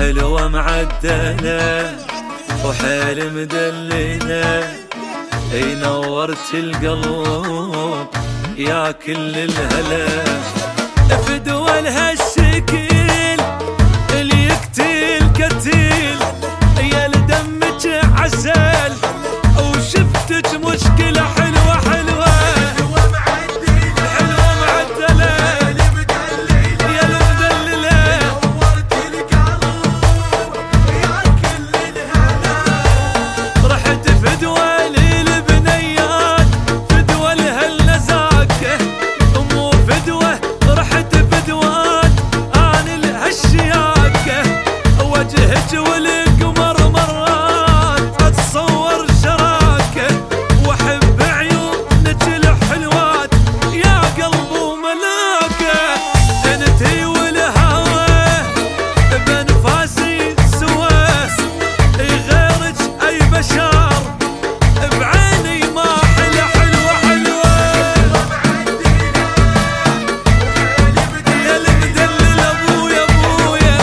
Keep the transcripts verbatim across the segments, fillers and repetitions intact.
حلوة معدلة وحيل مدللة، اي نورت القلب يا كل الهلا. فدوى لها الشكل اللي يقتل قتيل، يا لدمك عسل وشفتك مشكلة حلوة حلوة حلوة معدلة يا المدللة، نورت القلب يا كل الهلا. رحت فدوى للبنيات فدوى لها النزاكة، مو فدوى رحت فدوات عن الهالشياكة، وجهك والقمر مرات اتصور شراكة، واحب عيونك الحلوات يا قلب وملاكة. انتي والهوى بانفاسي سوا، غيرك اي بشر بعيني ما حلى حلوة حلوة يا المدلل ابويا ابويا.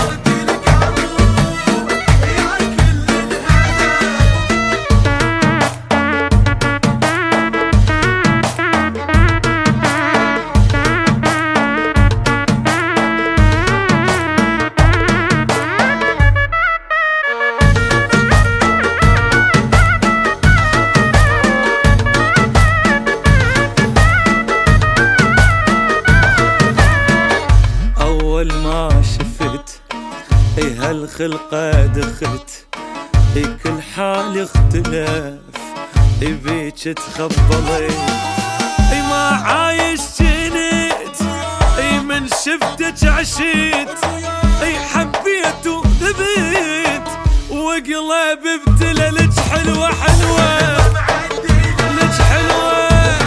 أول ما شفت اي هالخلقة دخت، اي كل حال اختلف، اي بيك تخبلي، اي ما عايش جنيت، اي من شفتك عشيت، اي حبيت وذبيت وقلبي ابتلى. لك حلوة حلوة لك حلوة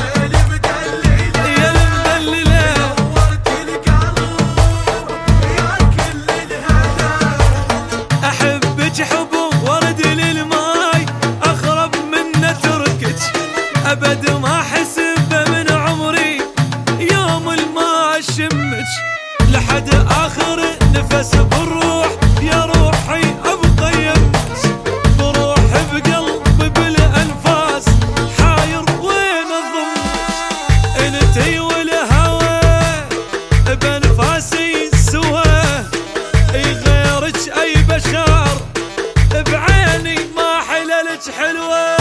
يا المدللة، احبك حب ورد للماي اغرب منه تركك، ابد ما احسبه من عمري يوم الما اشمك، لحد اخر نفس بالروح يا روحي ابقى يمك، بروح بقلبي بالانفاس حاير وين اضمك. انتي والهوى بانفاسي سوا، اي غيرك اي بشر بعيني ما حللك حلوة.